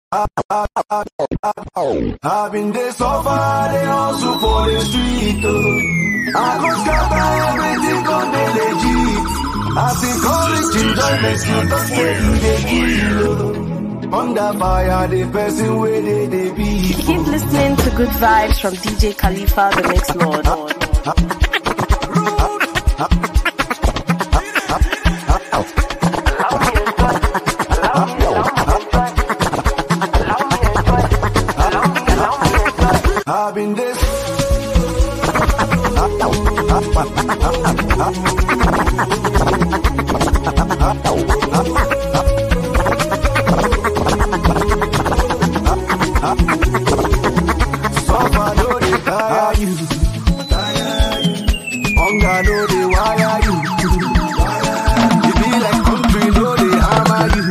I've been there so far, they hustle for the street. I go scatter everything on the legit. I think college enjoyment, you don't under fire, the person where they be. Keep listening to good vibes from DJ Khalifa, the Mix Lord. I've been this. Suffer, no, they tire you. Hunger, no, they wire you. You be like country, no, they hammer you.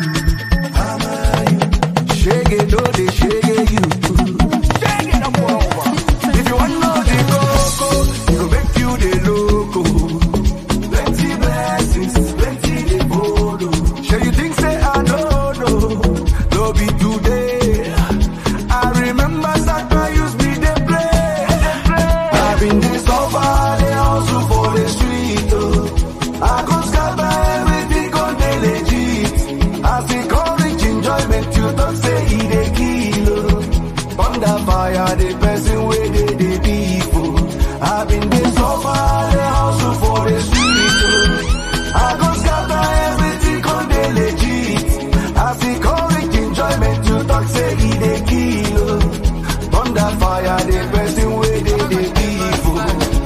Shake it, no, they shake you. If you want know the coco, it will make you the loco. Plenty blessings, plenty the photo. Sure you think say I don't know, no be today. I remember Saka used me they play. I've been this over, they hustle for the street. I go scatter everything on the legit. I see courage, enjoyment, you don't say he the kilo. Under fire, the person where they be for. I've been this over, they hustle for the street. I go scatter everything on the legit. I see courage, enjoyment, you talk say he the kilo. Under fire, the person where they be for.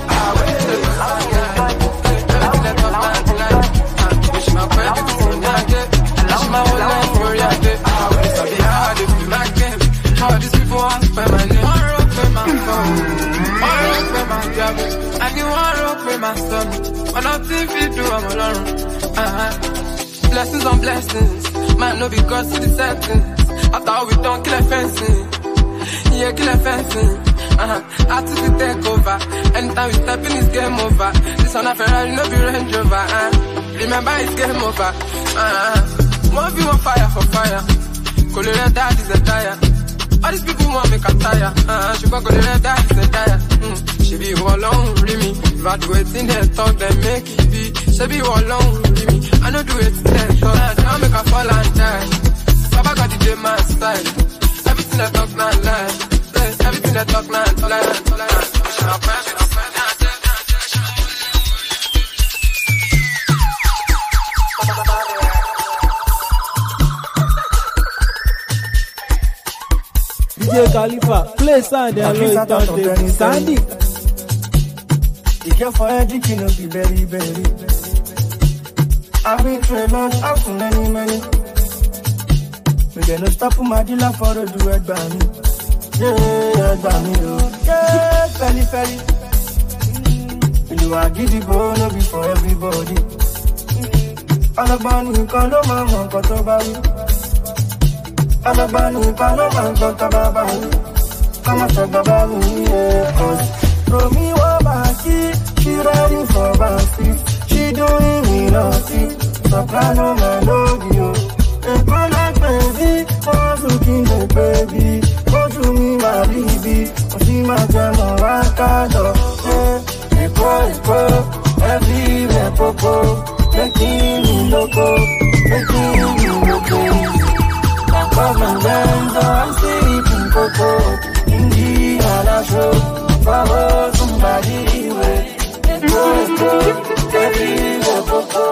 All these people want to spend my name. One rope with my phone, one rope with my job, and you one rope with my son. When nothing fit do, I'm alone. Blessings on blessings, man, no because of the settings. After we don't kill a fencing, yeah, kill a fencing. I took the takeover. Anytime we step in, it's game over. This one a Ferrari, no be Range Rover. Remember, it's game over. One view on fire for fire. Color that is a tire. All these people want me to tire. She go to the that is a tire. She be all alone with me. If I do it in their talk, then make it be. She be all alone with me. I don't do it in their talk. Now make her fall and die. Baba got the J man style. Everything I talk now lie. Everything I talk now lie. She my friend. DJ Khalifa, play sound and low it down there. Sandy. You care for everything, no be very, very. I've been through a lot, out to many. We get no stop for my dealer for the do it by me. Yeah, by me, yeah, felly. You are giddy, bro, no be for everybody. All about me, call no mama, got about me. Alabani, Paloma, Gotababani. Come on, talk about me, yeah. Throw me over, she ready for bouncy. She doing me naughty. Soprano, melody, and go like baby. Oh, looking the baby. Go to me, my baby. Oh, she my grandma, Rakado. Echo, everywhere, popo. Making me loco, Cause my friends are sleeping coco. In the other show, follow somebody way. Let's go, everywhere coco.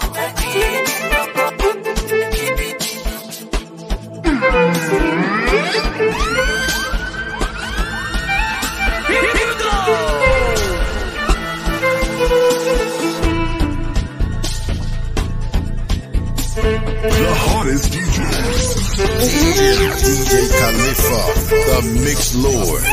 The hottest DJs. DJ Khalifa, the Mix Lord.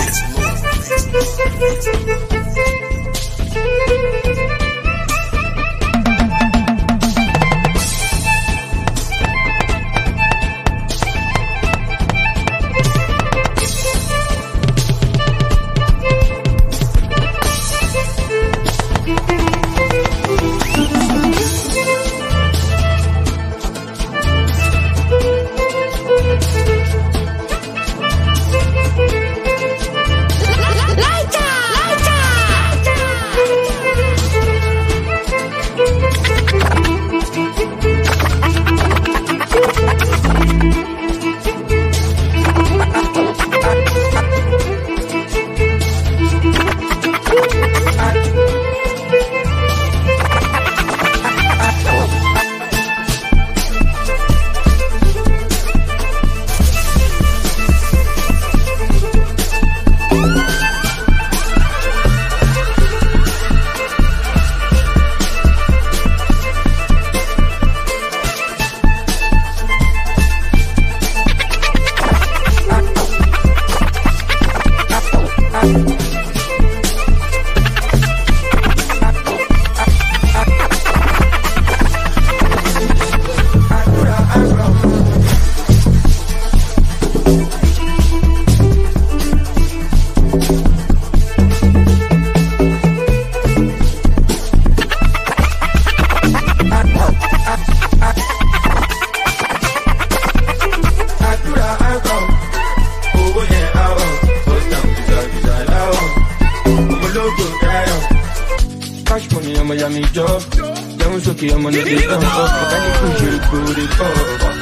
job. Don't show you money, they don't fuck. Can you push you to the top?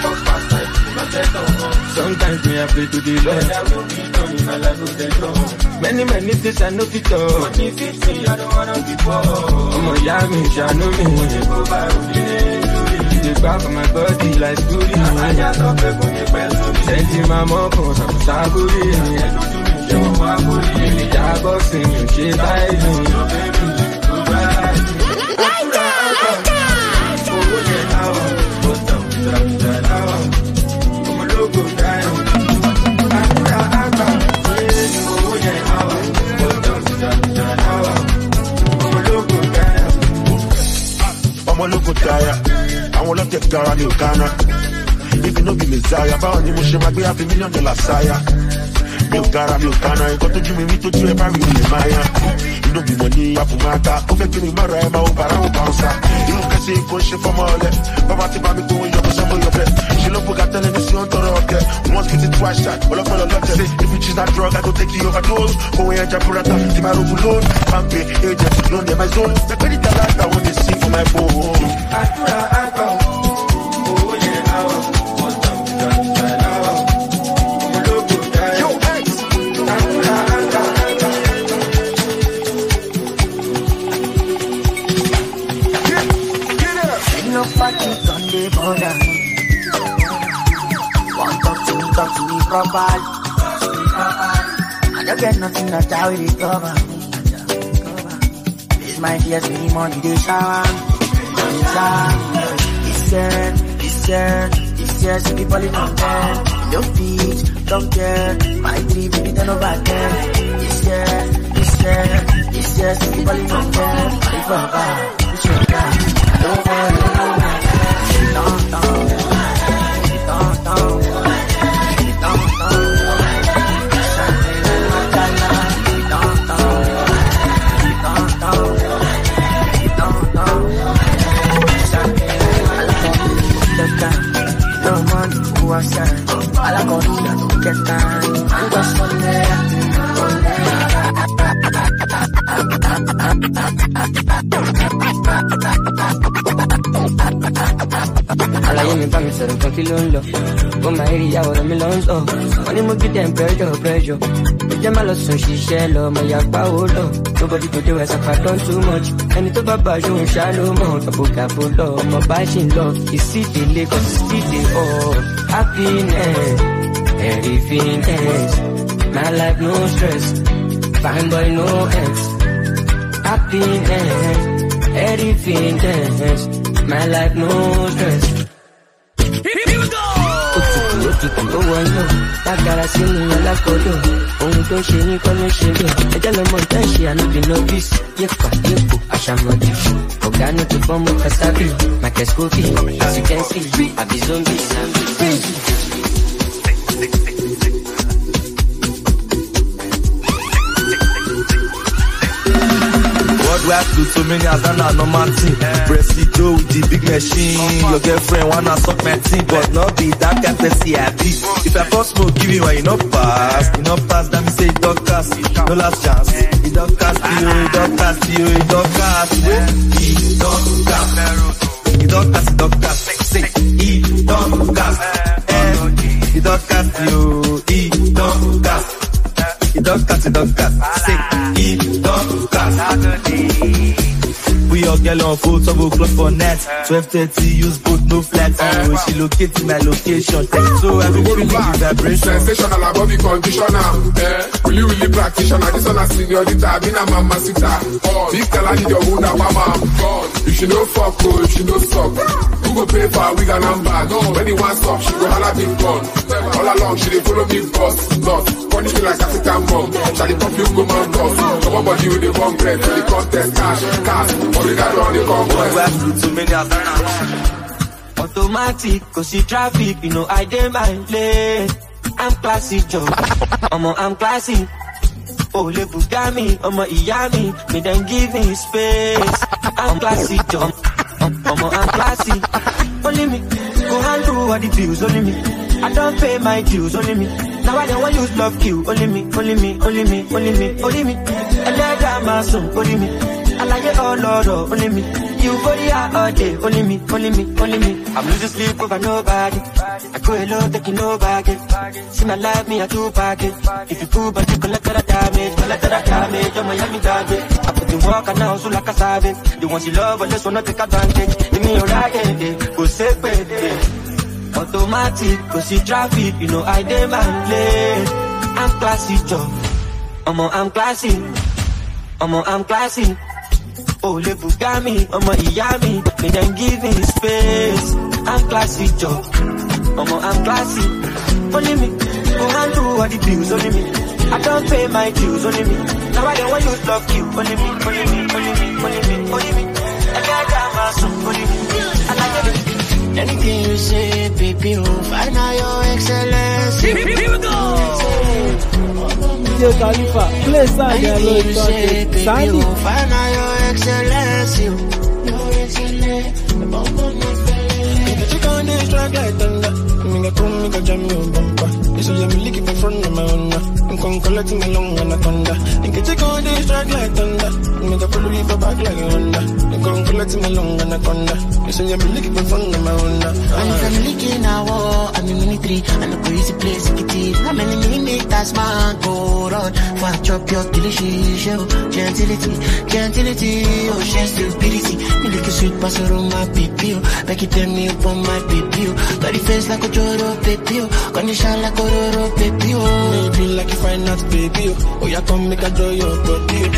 Sometimes me I pray to the Lord. Many things I know fit talk. I'm a young man, I know me. They back on my body like goody. Sending my mom for some saburi. The job of singing, she died. I'm a local tire. I won't let it go on you, Ghana. If you know the Messiah, but only Moshe might be $5 million sire. Milk Ghana, you got to give me to do every Maya. You know the money, I put my car. Over to me, my Rama, Barao Bouncer. You can see question from all that. Baba Tiba, going up some of your bed. She look at telling me, on the rock. Once get it twice shot. All of my love say, if you choose that drug, I go take you overdose. Go away and Japurata, Timaru Loan, Pampe, agent, loan, my zone. The credit I want to see for my phone. Talk to me properly. I don't get nothing that I will cover me. It's my fears, me money, they shower. This year, see people in on 10. No feet, don't care. My 3 baby, 10 over 10. This year, see people in on 10. My brother, it's your guy. Don't worry, don't. Alaye mi bá mi sọ̀rọ̀ kan kí ló ń lọ. Ó máa rí ìyàwó rẹ̀ mi lọ ń sọ. Wọ́n ní mo gbé dem pressure. Ìjẹ́ má lọ sùn ṣiṣẹ́ lọ, mo yà pa ó lọ. Nobody go dey west, I've done too much. Ẹni tó bá bá aṣọ òun ṣá ló mọ̀. Gàbó lọ, ọmọ bá ṣì ń lọ. Ìsídìílé kan ìsídìí ọ̀. Happiness, everything. My life no stress, fine boy no ends. Happiness, everything. My life no stress. Òtútù ó wọnú, lágara sí ní alákòódò. Ohun tó ṣe ní kọ́ ló ṣe lò. Ẹjẹ́ lọmọ ìtàn ṣe ànúbì nọ́bìsì. Yẹ́pà yẹ́pò àṣàmọ̀dì. Ọ̀gá ní ti fọ́mù Kasabi. Marcus Kofi, as you can see, àbí zombie. What do I do so many as I know normal thing? Presido with the big machine. Your girlfriend wanna suck my teeth, but not be that kind of person I be. If I first smoke, give you when you not pass, that me say it don't cast, no last chance. It don't cast you, it don't cast you, it don't cast. It don't cast, it don't cast. Say it don't cast. It don't cast you, it don't cast. It don't cast, say it don't cast. We all get on full double clock for net. 12:30 use both no flex. Oh, she located my location. So everybody need vibration. Sensational above the conditioner. Really practitioner. This one a señorita. Been a mamacita. Big girl I need your wound up, mama. If she no fuck, oh, if she no suck. Who go pay for a wig and number? When he wants stop, she go holla big gun. All along she dey follow big boss. Punish me like African mom. Shall the pop you go man boss. Come on body with the one bread. For the contest cash. Automatic, cause see traffic, you know I dey my lane. I'm classy, Joe. I'm classy. Oh, le Bugami, Iyami, me then give me space. I'm classy, Joe. I'm classy. Only me, go handle all the bills, only me. I don't pay my dues, only me. Now I don't want use love kill, only me. I let that my son, only me. I like it all, Lord, only me. euphoria all day. Only me, only me, only me. I'm losing sleep over nobody. I go alone, taking no baggage. See my life, me, I do package. If you pull, but you collateral damage. I'm Miami garbage. I put the work and now so like a savage. The ones you love, but just wanna take advantage. Give me your right, go safe, automatic, go see traffic. You know I demand lane. I'm classy, Joe. I'm classy. I'm classy. Oh, le Bugami, Iyami, me then give me space. I'm classy, Joe. I'm classy. Only me, go and do all the bills, only me. I don't pay my dues, only me. Now I don't want you to love you, only me, only me, only me, only me, only me. I got my son, only me. I like it. Anything you say, baby, oh, find out your excellence. Here we go. DJ Khalifa, play side there, Lord Sandy. Sandy, find out your excellence. Your excellence. Take on this track like thunder. Me go jam your bumper. You say I'm licking in front of my owner. I'm come collecting along anaconda. Take on this track like thunder. Me go follow you for back like a Honda. I'm come collecting along anaconda. You say I'm licking in front of my owner. And if I'm licking a war, I'm in military. And the crazy place to get it. How many minutes man go road? For I chop your delicious show. Gentility, oh she's stupidity. Me lick a sweet pass around my baby. Back it tell me upon my baby. Got the face like a Joro baby. Condition like a Roro baby. Maybe like you find out baby. Oh yeah, come make a draw your body.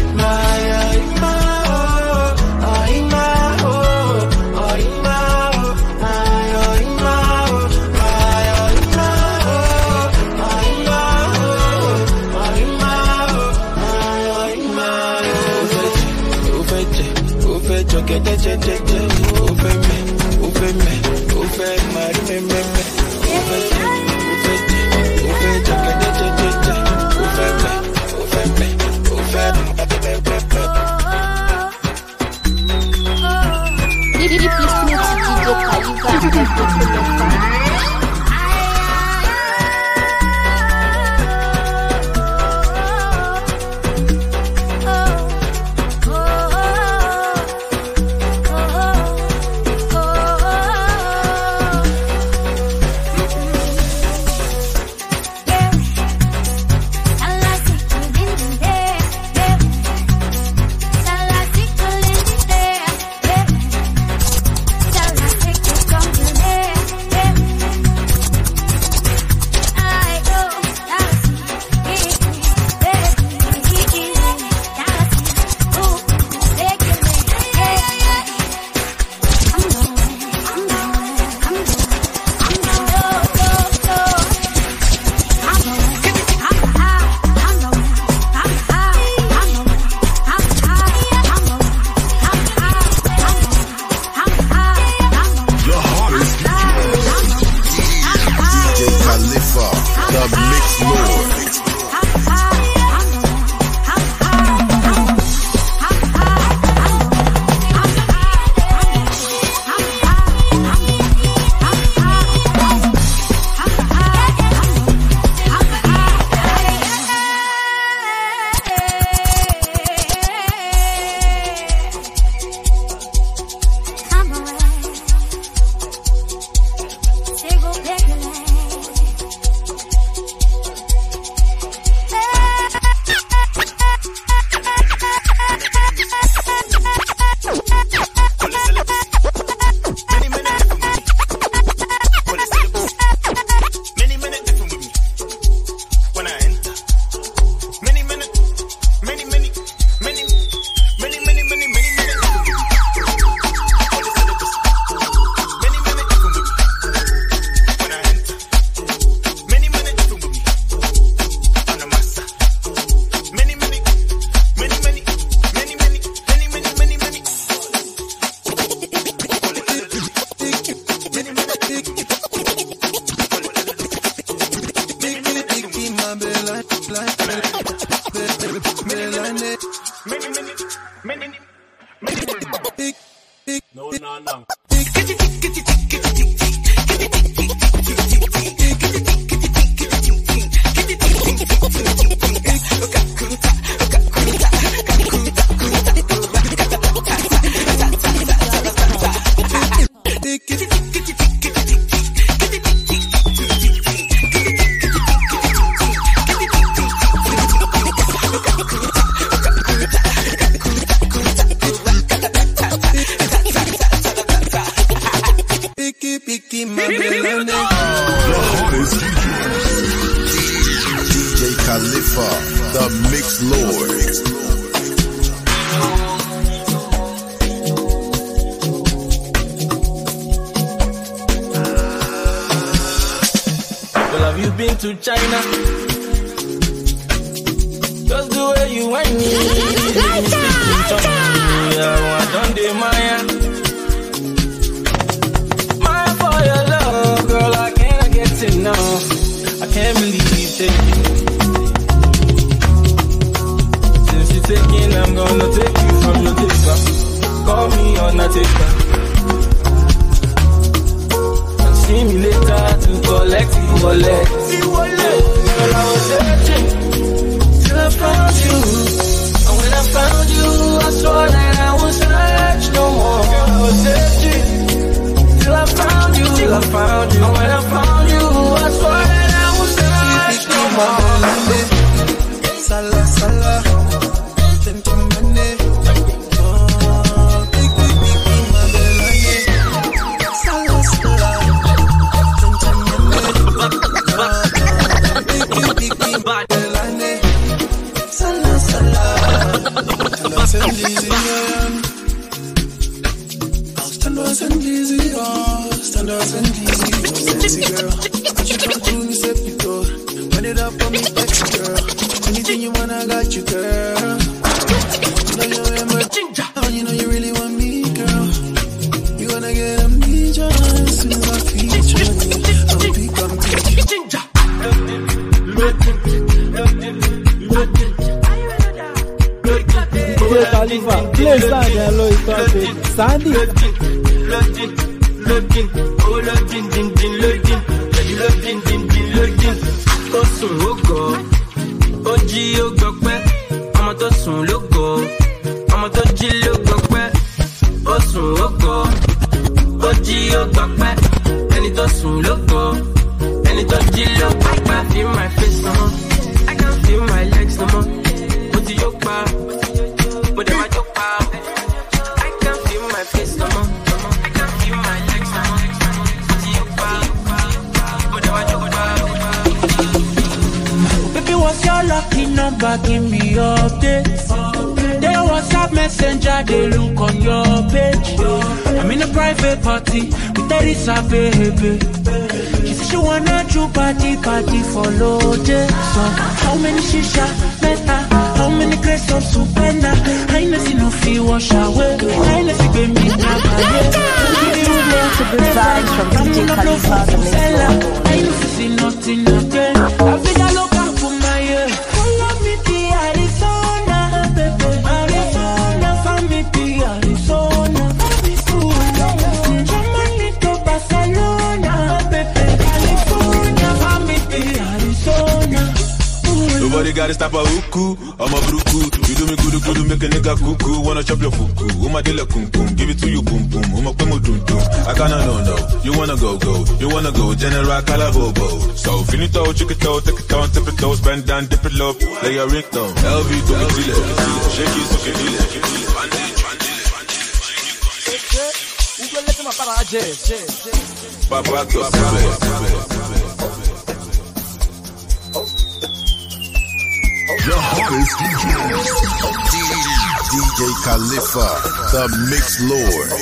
Mix Lord. Well, have you been to China? Just the way you want me. I done the Maya. Maya for your love, girl, I can't get enough. I can't believe you take it. Since you're taking, I'm gonna take you from the taker. Call me on the taker. And see me later to collect the wallet. Girl, I was searching till I found you. And when I found you, I swore that I won't search no more. Girl, I was searching till I found you. And when I found you, I swore that I won't search no more. Sala, sala, tentamane. Big, big, big, big, my belane. Sala, sala, tentamane. Big, big, big, big, my belane. Sala, sala. Standards and easy, oh, standards and easy, oh, sexy girl. What you come to me, set me go. Run it up on me, sexy girl. Anything you want, I got you, girl. You know you're emerging, you know you really want me, girl. You wanna get amnesia as soon as I feature you. I'm big, I'm DJ Khalifa, play Sandy and Lois Topic. Sandy. Ó sùn ó gọ̀, ó jí ó gbọpẹ́, ọmọ tó sùn ló gọ̀, ọmọ tó jí ló gbọpẹ́. Ó sùn ó gọ̀, ó jí ó gbọpẹ́, ẹni tó sùn ló gọ̀, ẹni tó jí ló gbọpẹ́. Feel my face no more, I can't feel my legs no more. Mo ti yó pa, mo dẹ̀ máa jó pa. I can't feel my face no more, I can't feel my legs no more. Mo ti yó pa, mo dẹ̀ máa jó pa. Baby, what's your lucky number? Give me your updates. They WhatsApp messenger, they look on your page. I'm in a private party with Teresa, baby. She said she wanna do party for Lode. So how many shisha, meta? How many grace of supena? I know see no fee wash away. I know see baby now. Listening to good vibes from DJ Khalifa, the Mix Lord. I know see nothing again. I think I look up for my ear. Follow me to Arizona, baby. Arizona, follow me to Arizona. Germany to Barcelona, baby. California, follow me to Arizona. Nobody gotta stop a huku, I'm a bruku. You do me good, make a nigga cuckoo. Wanna chop your fuku, uma de la kum kum. Give it to you, boom boom, uma kumu dum dum. I kinda no. You wanna go, you wanna go. General Calabobo. So finito, chick it out, take it down, tip it toes, bend down, dip it low. Lay your ring down. LV to the dealer, shake it, suck it, Papa, The hottest DJ Khalifa, the Mix Lord.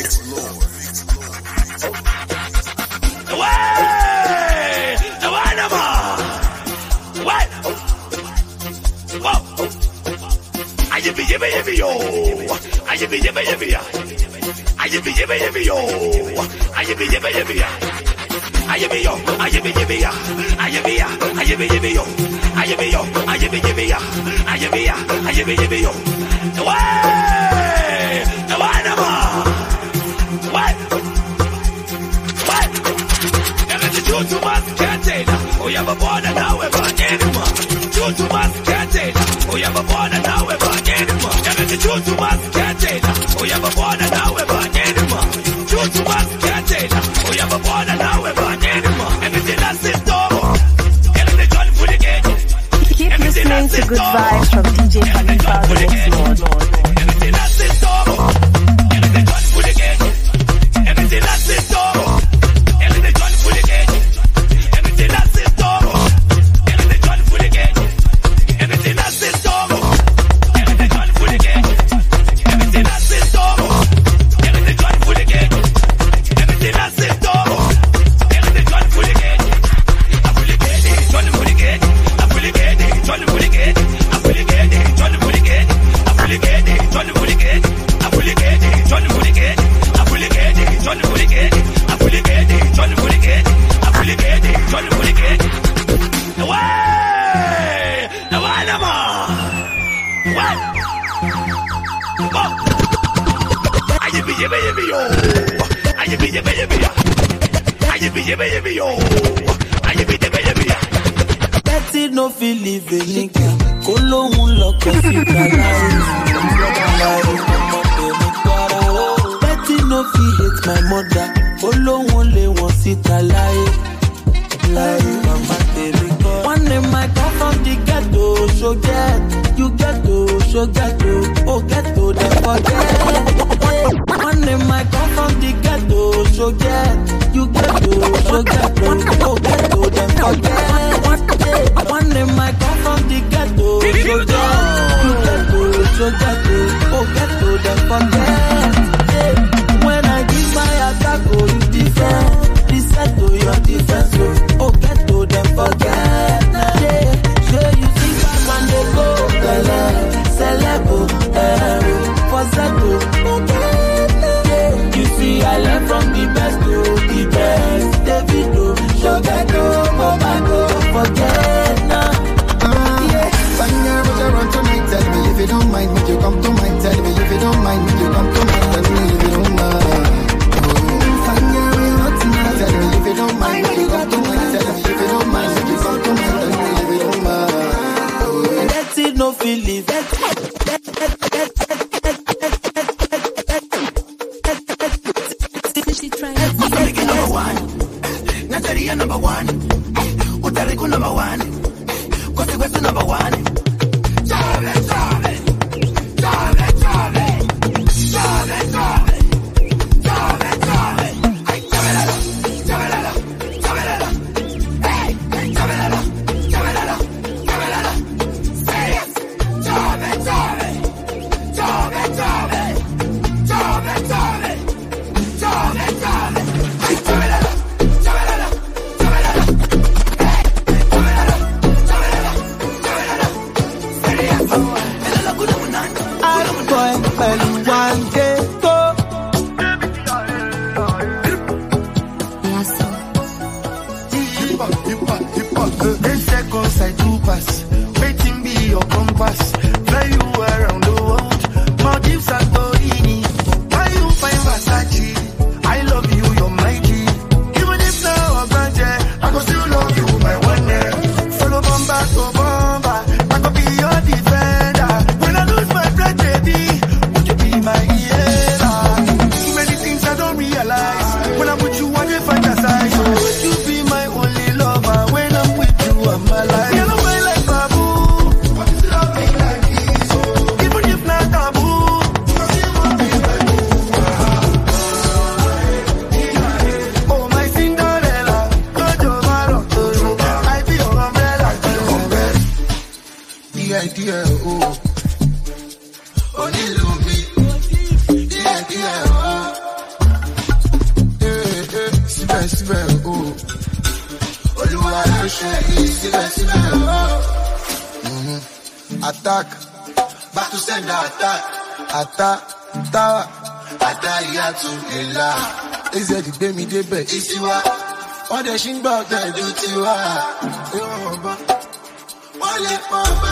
Keep listening to good vibes from DJ Khalifa, the Mix Lord. Betty no feel live a nigga. Kolo lock us in Betty no feel hate my mother. Kolo only wants it alive. One name I come from the ghetto, so get you ghetto, so ghetto, oh ghetto, then forget. One name I come from the ghetto, so get you ghetto, so ghetto, oh ghetto, then forget. One name I come from the ghetto, so get you ghetto, so ghetto, oh ghetto, then forget. When I give my attack, oh you different. Listen to your defense, oh ghetto, then forget. Sure you see that man they go, celebo, for Zeto. You see I learn from the best to the best. Davido, Shogato, Mobago, forget now. Fanya, what you run tonight? Tell me if you don't mind, would you come to mind? Tell me if you don't mind, would you come to mind? Tell me if you don't mind. Fanya, what you run tonight? Tell me if you don't mind, would you come to mind? Tell me if you don't mind, would you come to mind? Tell me if you don't mind. Let it no feel it. Natalia number one, Utariku number one, Kosi number one. Chave, chave, chave, chave, chave, chave, chave, chave. Ay, chavelala, chavelala, chavelala. Hey, chavelala, chavelala, chavelala. Serious, chave, chave, chave, chave, chave, chave, chave, chave. Ay, chavelala. Waiting be your compass. Fly you around the world. Maldives and Borini. Why you find Versace? I love you, you're my G. Even if now I'm granted, I can still love you, my one day. Follow bomba to bomba. I could be your defender. When I lose my breath, baby, would you be my healer? Too many things I don't realize. When I'm with you, I just fantasize. Would you be my only lover? When I'm with you, I'm alive. Idea, oh, only love me. The idea, sibe, oh, Oluwa lo ṣe sibe, oh. Attack, back to send attack, tower, attack to Ela. Is it the baby debe? Isiwa, all the shit about that do tiwa. Wale papa.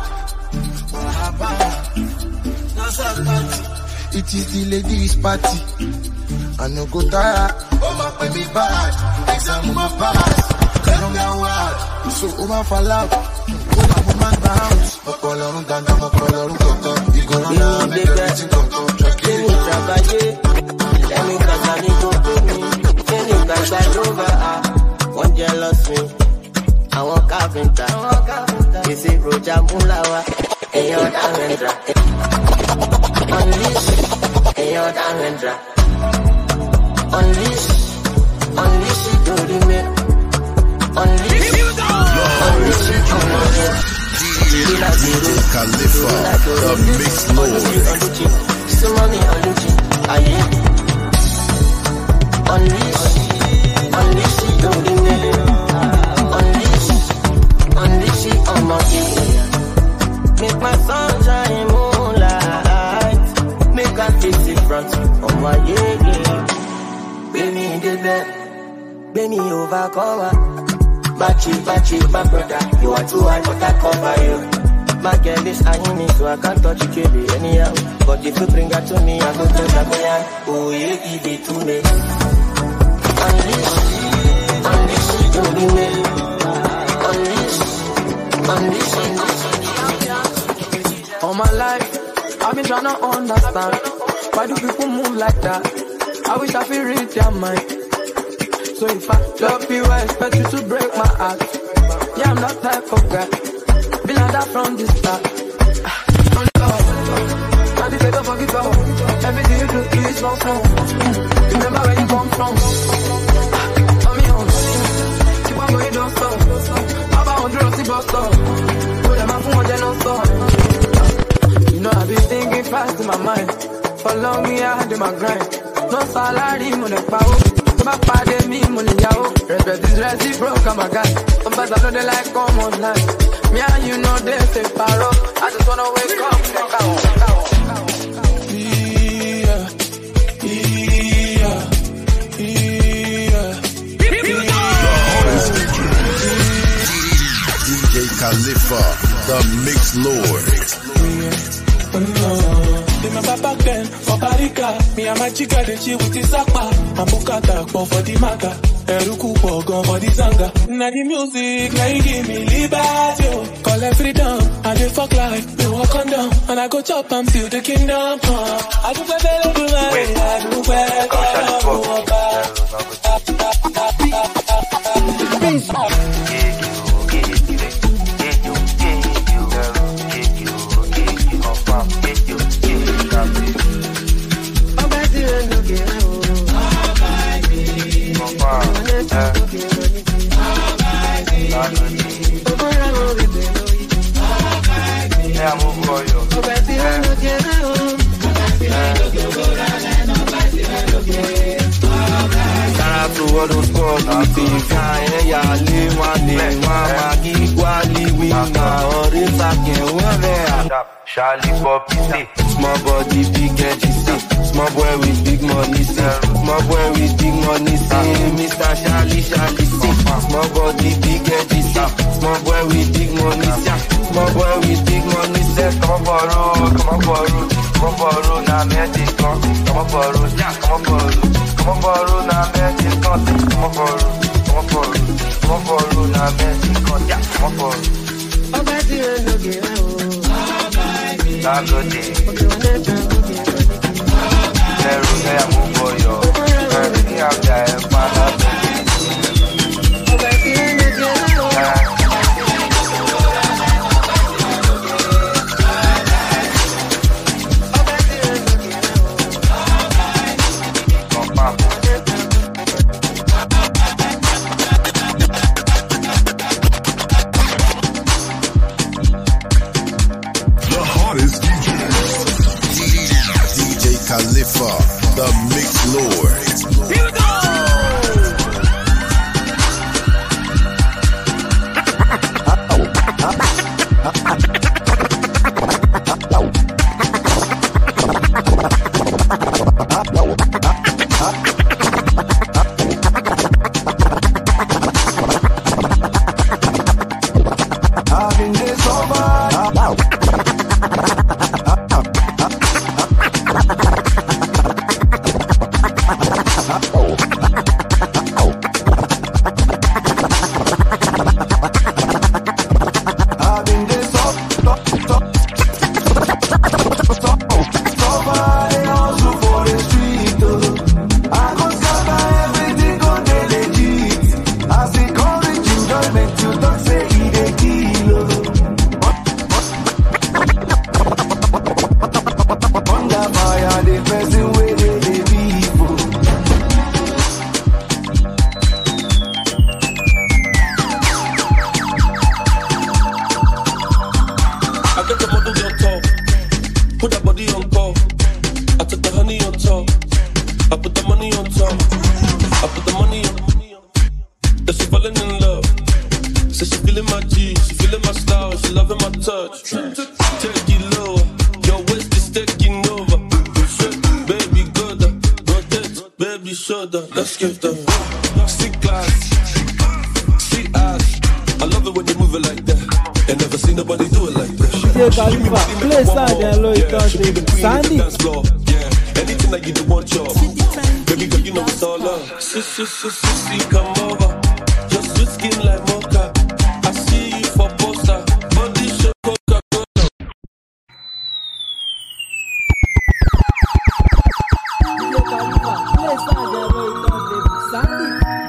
It is the ladies' party. I no go tire. Oh my baby bad. Exam my pass. So over for love. Oh my woman bounce. Mokolorun danda, mokolorun toto. You go run down, make everything come to track it. Let me go to me. Then you can start over. One jealous me. I want carpenter. You see Roja Mulawa. Hey, you're Damendra. Unleash. Hey, you're Damendra. Unleash it to the man. Unleash it to the man. DJ Khalifa, the Mix Lord. So money on the cheap. Unleash it to the man. Unleash it on my ear. Make my sunshine moonlight. Make a fix it front on my yeah. Baby in the bed. Baby overcover. Bachi, my brother. You are too high, but I cover you. My girl is eyeing me, so I can't touch you, baby, anyhow. But if you bring her to me, I go tell her, oh, you give it to me. All my life, I've been trying to understand why do people move like that. I wish I could read their mind. So if I love you, I expect you to break my heart. Yeah, I'm that type of guy. Been like that from the start. Now they say don't forget all. Everything you do is wrong. Remember where you come from. Tell me on. Keep on going, don't stop. Papa on the road, see bus stop. Put them up for one, don't stop. You know I've been thinking fast in my mind. For long, me I had in my grind. No salary, money power. My father, me, money, yao. Respect is reciprocal, I'm a guy. Sometimes I know they like come online. Me and you know they say paro. I just wanna wake up, fuck out. DJ Khalifa, the Mix Lord. Remember back then, for Barika, me and my chica, they chill with the Zapa. And Bukata, for the Maga. Eruku, Pogon, for the Zanga. Now the music, now you give me liberty. Call it freedom, and they fuck life. They walk on down, and I go chop and feel the kingdom. I do better do my way, I do better. Charlie Poppy, small body, big energy, small boy with big money, small boy with big money, Mr. Charlie, small body, big energy, small boy with big money, small boy with big money, come on borrow, now magic, come on borrow, now magic, come on borrow, now magic, come on borrow. Sagode, Neru say I'm for you. Everything I'm there, Father. Khalifa, the Mix Lord. Here we go! I've been there so far. Let's give them see glass, see ass. I love it when you move it like that. Ain't never seen nobody do it like that. DJ Khalifa, play sound and low it turntable. Sandy. Yeah, anything that you do want your baby girl, you know it's all love. See, come over. Your sweet skin like mocha. I see you for poster. Body shape Coca-Cola. DJ Khalifa, play sound and low it turntable. Sandy.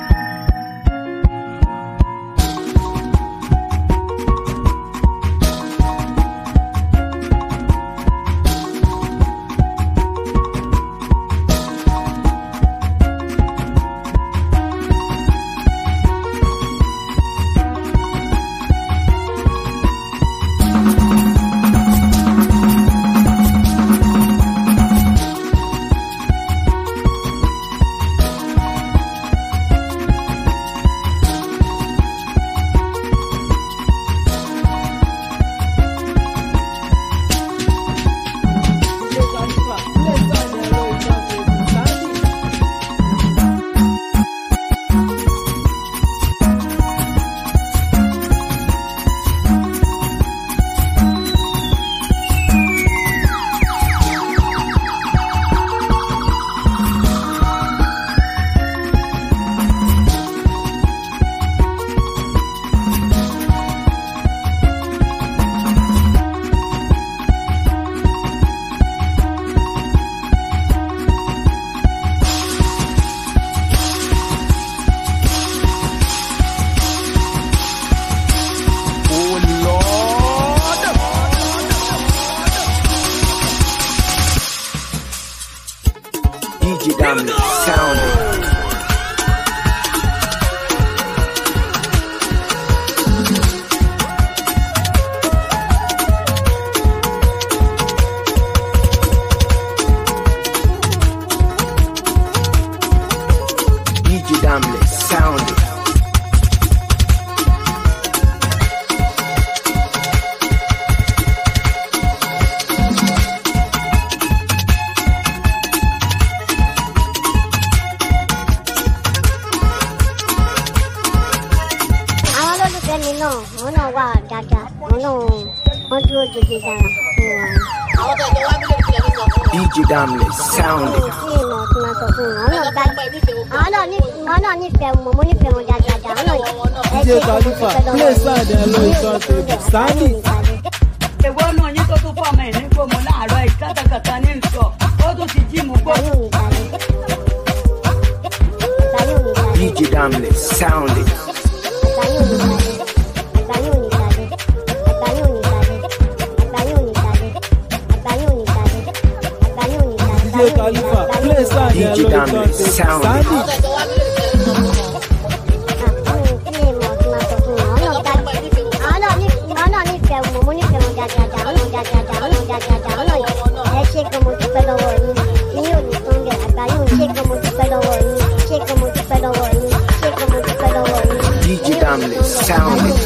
DJ Damley, sound it. DJ Khalifa, play sound and low it turntable. Sandy. DJ Damley, sound it. DJ Khalifa, play sound and low it turntable. Sandy. DJ Damley, sound it.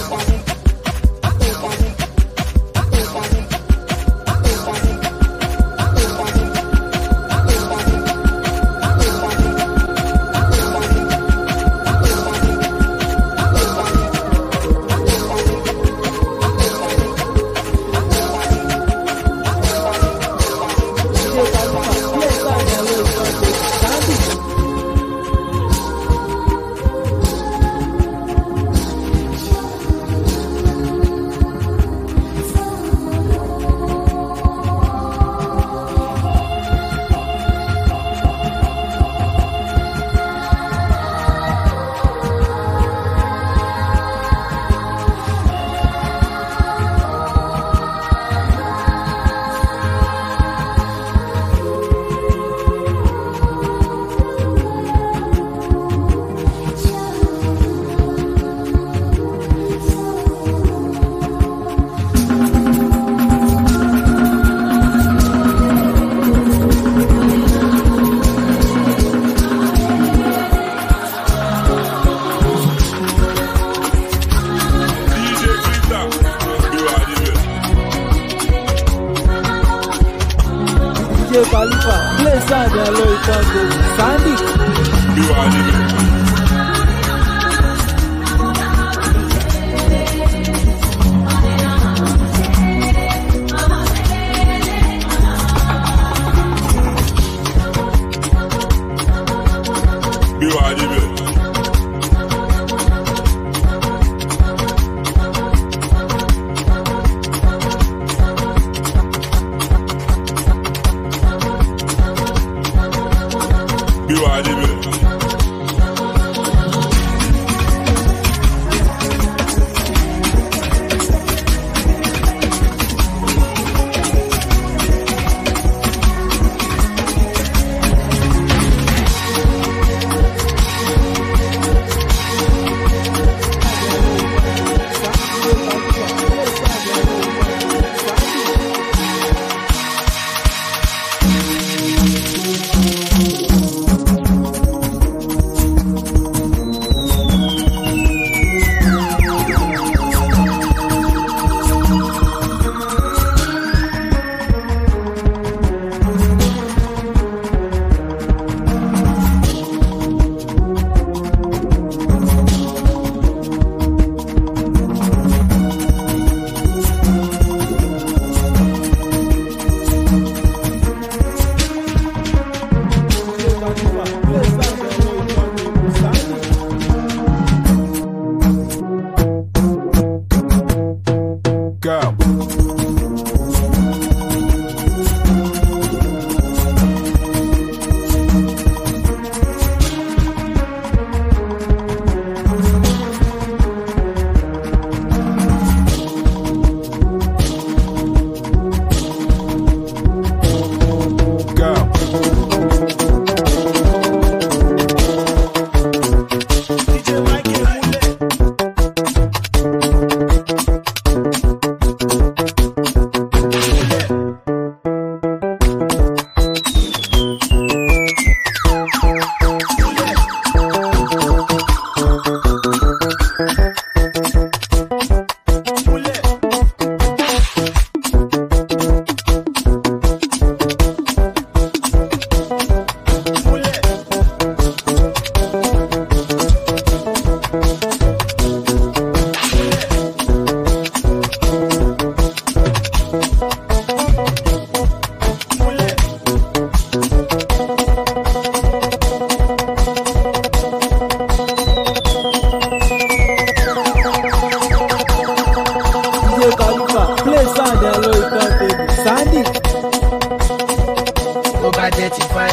DJ Khalifa, play sound and low it turntable. Sandy. You are living.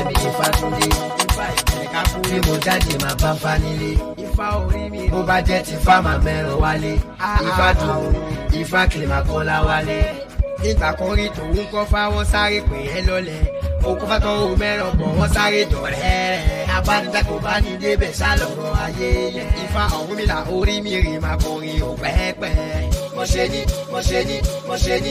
mi Ifá Túndé. Ifá ìpínlẹ̀ kákú bí mo jáde máa bá fa nílé. Ifá orí mi bó bá jẹ́ ti fá máa mẹ́ràn wálé. Ifá dùn Ifá kìlì máa kọ́lá wálé. Nígbà kan rí tòun kọ́ fáwọn sáré pè é lọ́lẹ̀. Òkú bá tán o mẹ́ràn bọ̀ wọ́n sáré dọ̀rẹ́. Abánidá kò bá ní débẹ̀ sálọ̀rọ̀ ayé yẹn. Ifá Ọ̀rúnmìlà orí mi rè máa kọrin ò pẹ́ẹ́pẹ́. Mo ṣe ní mo ṣe ní mo ṣe ní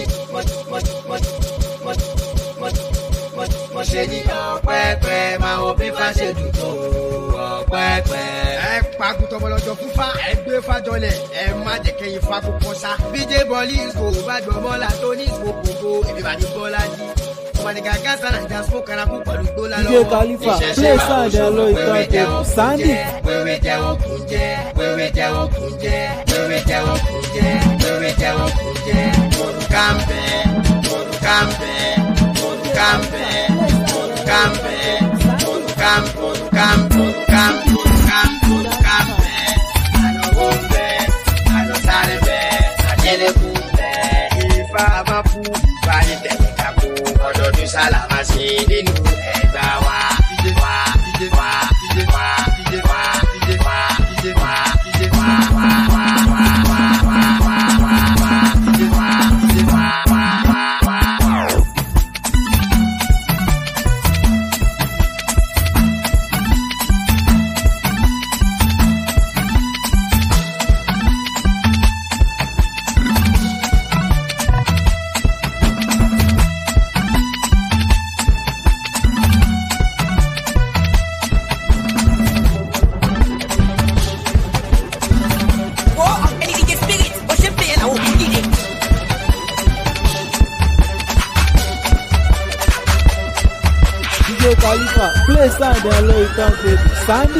mo ṣe ní ọ̀pẹ́pẹ́ máa wo bí Ifá ṣe dùn tó ọ̀pẹ́pẹ́. Ẹ pàgùtọ̀ bọ̀lọ̀jọ̀ fún Ifá ẹ gbé Ifá jọlẹ̀ ẹ má jẹ́ kẹ́yìn Ifá kó kọ́ sá. Bíjé bọ́ọ̀lì ìsò bá gbọ́ bọ́ọ̀là tó ní ìsò kòkó èmi bá ní bọ́ọ̀là jí. Manigaga sana dance for karaku pẹ̀lú gbólá lọ́wọ́. DJ Khalifa play sound ẹ̀ lọ ìtàn tèbù Sandy. Wéwé jẹ́wọ́ kún jẹ́, wéwé jẹ́wọ́ kún jẹ́, wéwé jẹ́wọ́ kún jẹ́, wéwé jẹ́wọ́ kún jẹ́. Mọ̀lùkàmbẹ́, mọ̀lùkàmbẹ́, mọ̀lùkàmbẹ́, mọ̀lùkàmbẹ́, mọ̀lùkàmbẹ́. Àlọ́ wò ń bẹ́, àlọ́ sáré bẹ́, àjẹlẹ́kùn bẹ́. Ifá máa fún Ifá ní tẹ̀lé kakó. Ọdọọdún sálámà sí nínú ẹgbà wa. Ìdè wa, ìdè wa, ìdè wa, ìdè wa, ìdè wa, ìdè wa, ìdè wa, wa wa wa wa wa wa wa wa. Ìdè wa, ìdè wa, wa wa wa wa. Khalifa play sound ẹ̀ lọ ìtàn tèbù Sandy.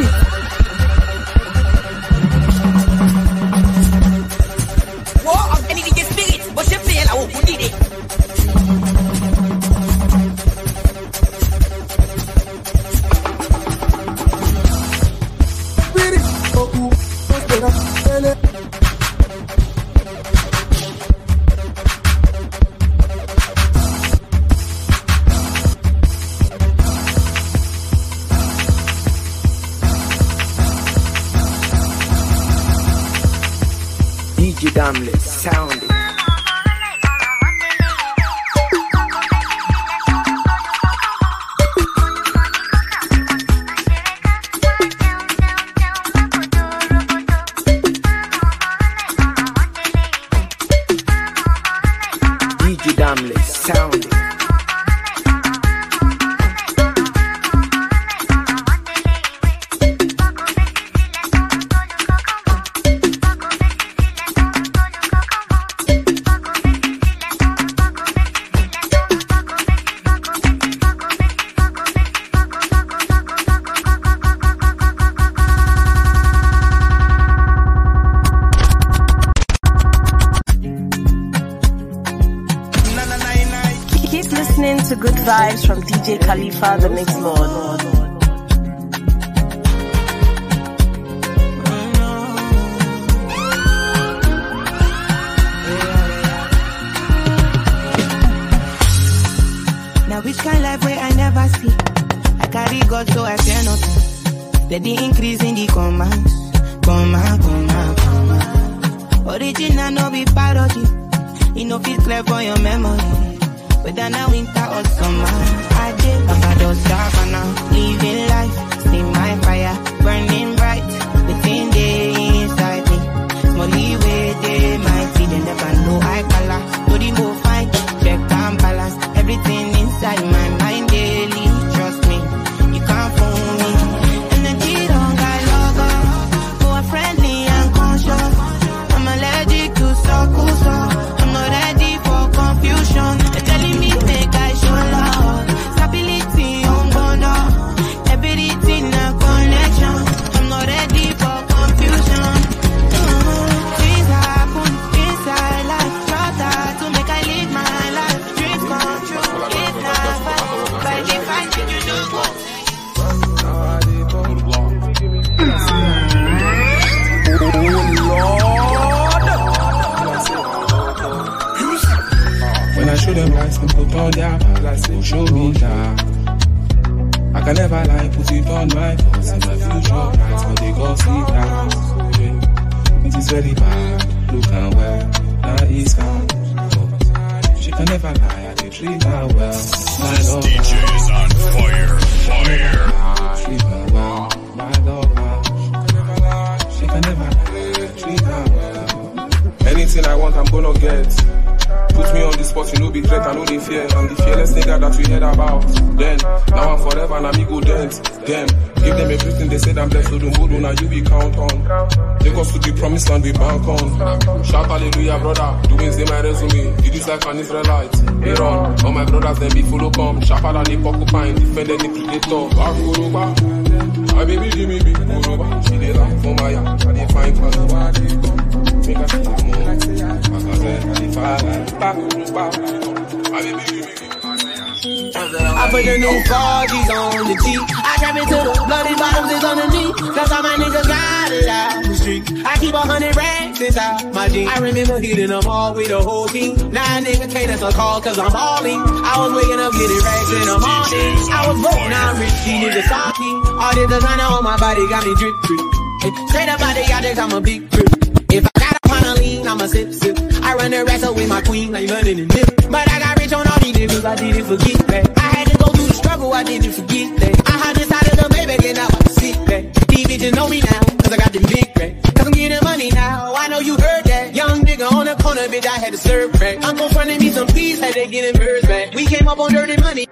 War of any DJ spirit, but she play la o kudide. Damless sounding. DJ Damless sounding. To good vibes from DJ Khalifa, the Mix Lord. Now which kind life where I never see? I carry God so I fear nothing. Steady increase in the commands. Original no be parody. It no fit clear for your memory. Whether now winter or summer, I did Barbados, Savannah, living life, see my fire burning bright within the inside me. Small leeway, they might see, they never know I color. Body go fine, check and balance, everything inside my mind daily. Trust me, you can't fool me. Energy don't got logo, more friendly and conscious. I'm allergic to circles, so I'm not ready for confusion. Show them lights and put on their lights and show me that I can never lie, put it on my pulse. In my future, nights but they go sleep now. Yeah. It is very bad, look and well, now it's gone. She can never lie, I can treat her well. My love, DJ is on fire, fire. Treat her well, my love. She can never lie, treat her well. Anything I want, I'm gonna get. Put me on the spot, you know be threat, I know they fear. I'm the fearless nigga that we heard about. Then, now I'm forever and I'm go dance. Them, give them everything they said I'm blessed to the mood, now you be count on. Take us to the promised land we bank on. Shout hallelujah, brother, doing say my resume. It is like an Israelite. Aaron, all my brothers then be follow come. Sharper than the porcupine, defend any predator. Akuruba, my baby give me big Kuruba. She dey laugh for my yard, and they find Kaluba. Make her see the moon, like say I put the new 4Gs on the G. I trap into the bloody bottoms is underneath. Cause all my niggas got it out the street. I keep 100 racks inside my jeans. I remember hitting them all with the whole team. Now nigga can't answer call cause I'm balling. I was waking up getting racks in the morning. I was broke, now I'm rich, these niggas talking. All this designer on my body got me drip drip. Straight up out the objects, I'm a big drip. If I got a pound of lean, I'm a sip sip. I run the rest up with my queen, like London and Nip. But I got rich on all these niggas, I didn't forget that. I had to go through the struggle, I didn't forget that. I had decided to baby, get out, I sit back. These bitches know me now, cause I got them big racks. Cause I'm getting money now, I know you heard that. Young nigga on the corner, bitch, I had to serve back. Uncle fronted me some peas, had to get them birds back. We came up on dirty money.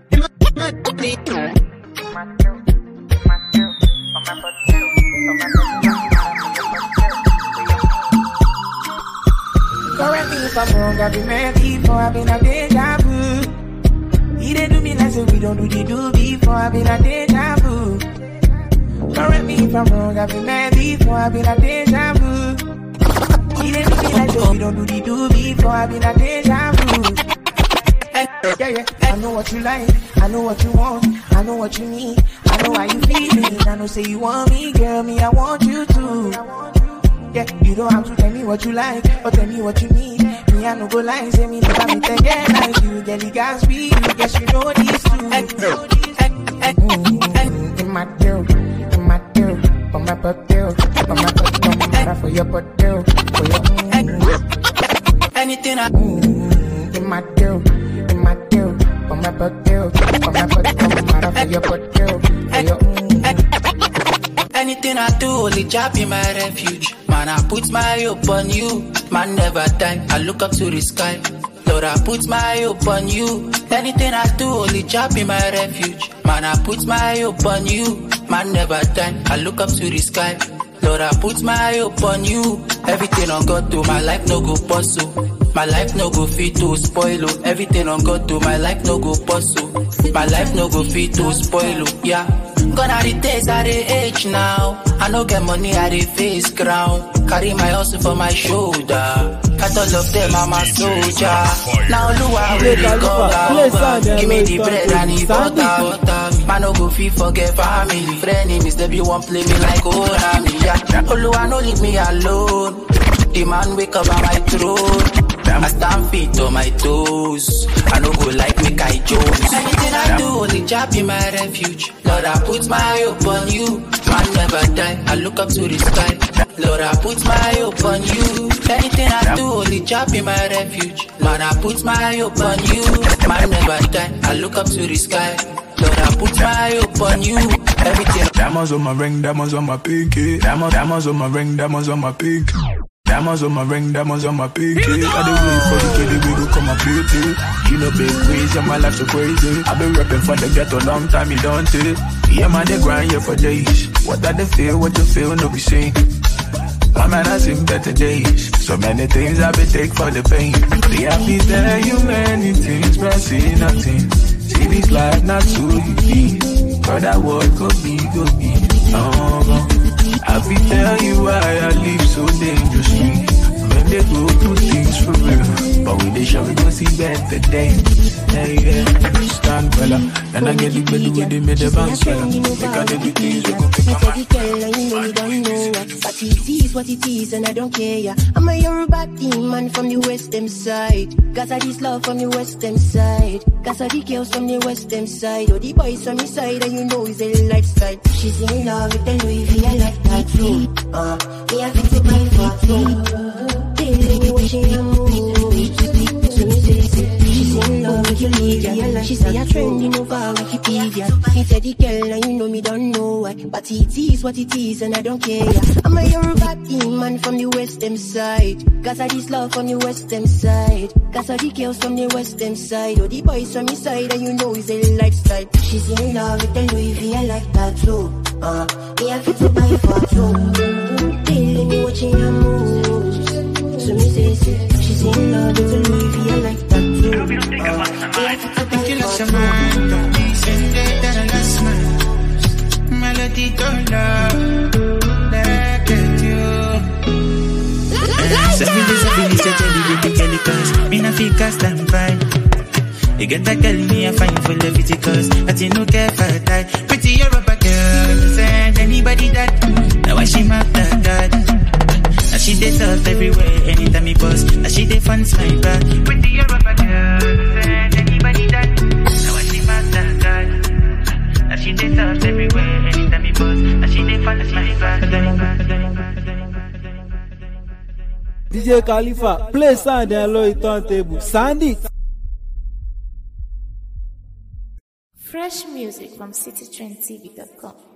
Correct me if I'm wrong, I've been mad before, I've been a deja vu. He didn't do me like so we don't do the do before, I've been a deja vu. Correct me if I'm wrong, I've been mad before, I've been a deja vu. He didn't do me like so we don't do the do before, I've been a deja vu. Yeah, yeah, I know what you like, I know what you want, I know what you need, I know how you feeling, I know say you want me, girl, me I want you too. Yeah, you don't have to tell me what you like, or tell me what you need. Me, I no go lie, say me never meet again like you. Girl, you got speed, you guess you know these two. In my tail, for my butt tail, for my butt tail, for your butt tail, for your anything I in my tail, for my butt tail, for my butt tail, for your butt tail, for your anything I do, only job be my refuge. Man, I put my hope on you. Man, never die. I look up to the sky. Lord, I put my hope on you. Anything I do, only job be my refuge. Man, I put my hope on you. Man, never die. I look up to the sky. Lord, I put my hope on you. Everything on God do, my life no go pursue. My life no go fit to spoil. Everything on God do, my life no go pursue. My life no go fit to spoil. Yeah. Gonna the days at the age now. I no get money at the face ground. Carry my hustle for my shoulder. Cut all of them, I'm a soldier. Now Lua really go. Give me the bread and the butter. Man no go fit forget family. Friend names they be one play me like Konami. Yeah. Lua no leave me alone. The man wake up on my throne. I stand feet on my toes. I no go like me Kai Jones. Anything I do, only job be my refuge. Lord, I put my hope on you. Man never die. I look up to the sky. Lord, I put my hope on you. Anything I do, only job be my refuge. Man, I put my hope on you. Man never die. I look up to the sky. Lord, I put my hope on you. Everything. Diamonds on my ring, diamonds on my pinky. Diamonds on my ring, diamonds on my pinky. Diamonds on my ring, diamonds on my pinky. I dey wait for the kid, we go come and beauty. You know big ways, and my life so crazy. I been rapping for the ghetto long time, you don't see. Yeah man, they grind here for days. What I they feel, what you feel, no be seen. My man, I seen better days. So many things I been take for the pain. The happy tell you many things, but see nothing. See this life not so easy. But that world go be. I be tell you why I live so dangerously. When they go do things for real, but But we dey sure we gon' see better days. Yeah, stand fella. And I get the belly with the middle bounce fella. Make I do the things we gon' pick up. You know you don't know but it is what it is and I don't care, yeah. I'm a Yoruba team man from the western side. Cause I this love from the western side. Cause I the girls from the western side. Oh, the boys from the side and you know it's a lifestyle. She's in love with the Louis V, I like that too. Me I fix it my fuck too. Daily watching her move. So me say, she's in love with you, Livia. She say you're trending over Wikipedia. He said the girl and you know me don't know why. But it is what it is and I don't care, yeah. I'm a Yoruba team man from the western side. Cause I this love from the western side. Cause I the girls from the western side. Oh, the boys from the side and you know it's a lifestyle. She's in love with the Louis V, I like that too. Me I fit to buy for two. Daily me watching her moves. So me say, she's in love with the Louis V, I like that too. Me I fit to buy for two. Don't be sending that I last man. Melody don't love. Look at you. Savili, baby, Kelly, cause me na fika stand by. You get that girl, me I find for levity cause I think no care for that. Pretty Yoruba girl, send anybody that. Now why she mark that God. Now she dey tough everywhere, anytime he post. Now she dey fun my back. Pretty Yoruba girl, send anybody that. Now why she mark that God. Now she dey tough everywhere, anytime he post. Now she dey fun my back. DJ Khalifa, play sound and low turntable. Sandy. Fresh music from citytrendtv.com.